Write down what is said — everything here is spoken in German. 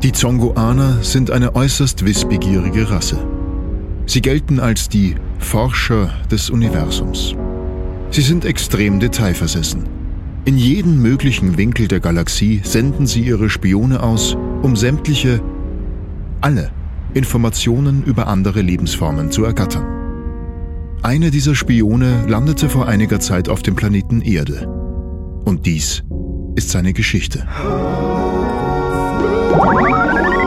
Die Zongoaner sind eine äußerst wissbegierige Rasse. Sie gelten als die Forscher des Universums. Sie sind extrem detailversessen. In jeden möglichen Winkel der Galaxie senden sie ihre Spione aus, um alle Informationen über andere Lebensformen zu ergattern. Eine dieser Spione landete vor einiger Zeit auf dem Planeten Erde. Und dies ist seine Geschichte.